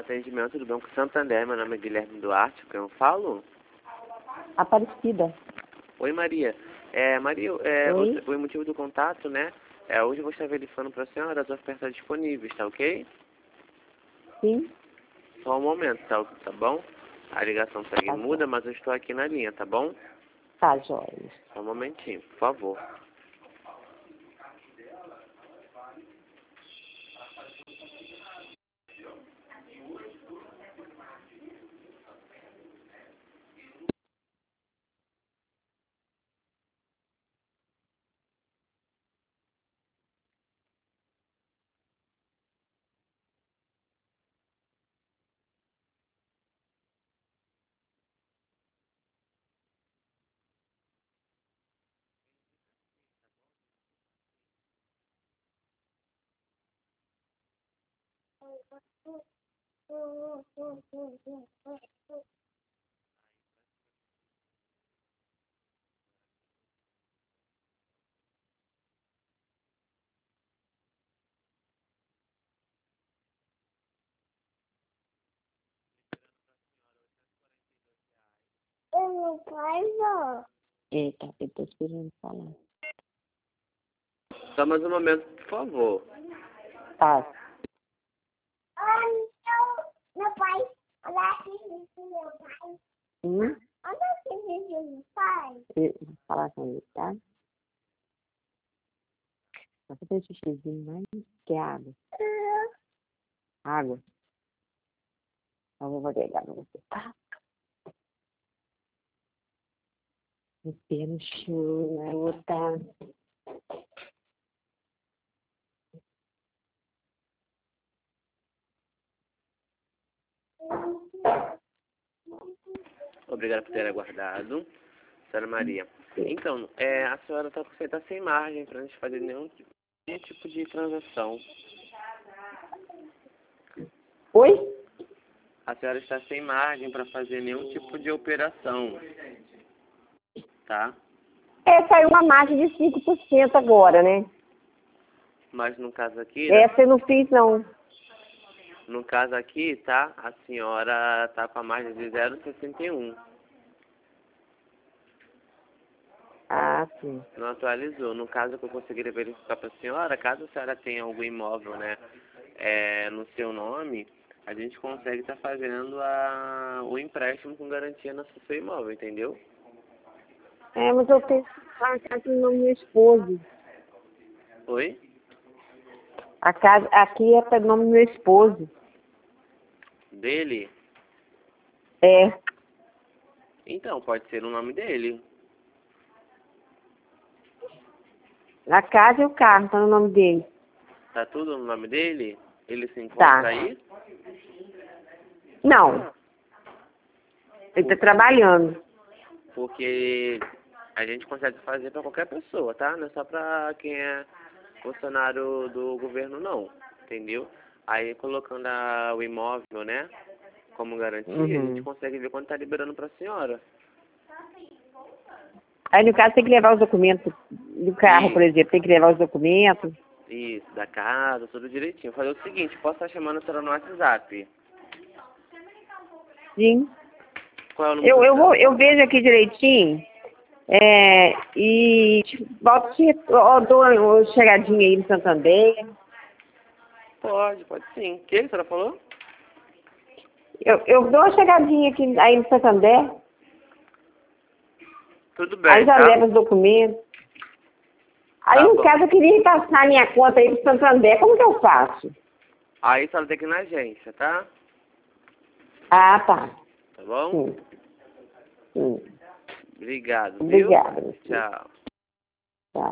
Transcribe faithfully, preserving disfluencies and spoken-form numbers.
Atendimento do Banco Santander, meu nome é Guilherme Duarte, com quem eu falo? Aparecida. Oi, Maria. É, Maria, é, Oi? o, o motivo do contato, né? É, hoje eu vou estar verificando para a senhora as ofertas disponíveis, tá ok? Sim? Só um momento, tá, tá bom? A ligação segue Tá muda, joia. mas eu estou aqui na linha, tá bom? Tá joia. Só um momentinho, por favor. Eu não quero. Eita, eu tô esperando falar. Só mais um momento, por favor. Tá. Ah, então, meu pai. Olha aqui, meu pai. Hum? Olha aqui, meu pai. Eu vou falar com ele, tá? Só fazer um xixizinho mais que água. Água. Então eu vou pegar pra você, tá? Respira no chão, garota. Obrigado por ter aguardado. Senhora Maria. Então, é, a senhora está tá sem margem para a gente fazer nenhum, nenhum tipo de transação. Oi? A senhora está sem margem para fazer nenhum tipo de operação, tá? É, saiu uma margem de cinco por cento agora, né? Mas no caso aqui, né, Essa eu não fiz, não. no caso aqui, tá? A senhora tá com a margem de zero vírgula sessenta e um. Ah, sim. Não atualizou. No caso que eu conseguiria verificar para a senhora, caso a senhora tenha algum imóvel, né, é, no seu nome, a gente consegue estar fazendo a, o empréstimo com garantia no seu imóvel, entendeu? É, mas eu tenho a casa no nome do meu esposo. Oi? A casa aqui é para o nome do meu esposo. Dele? É. Então, pode ser o nome dele. A casa e o carro tá no nome dele. Tá tudo no nome dele? Ele se encontra Tá. aí? Não. Ele tá trabalhando. Porque a gente consegue fazer para qualquer pessoa, tá? Não é só para quem é funcionário do governo, não. Entendeu? Aí colocando a, o imóvel, né, como garantia, a gente Uhum. consegue ver quanto tá liberando para a senhora. Aí, no caso, tem que levar os documentos do carro, por Isso, exemplo. Tem que levar os documentos. isso, da casa, tudo direitinho. Fazer o seguinte, posso estar chamando a senhora no WhatsApp? Sim. Qual é o número Eu, do eu, vou, seu? eu vejo aqui direitinho. É, e te- volto te, eu dou uma chegadinha aí no Santander. Pode, pode sim. O que a senhora falou? Eu, eu dou uma chegadinha aqui aí no Santander. Tudo Aí bem, já tá? leva os documentos. Aí, Tá no bom. caso, eu queria repassar a minha conta aí pro Santander. Como que eu faço? Aí a senhora tem que ir na agência, tá? Ah, tá. Tá bom? Sim. Sim. Obrigado, viu? Obrigada, meu filho. Tchau.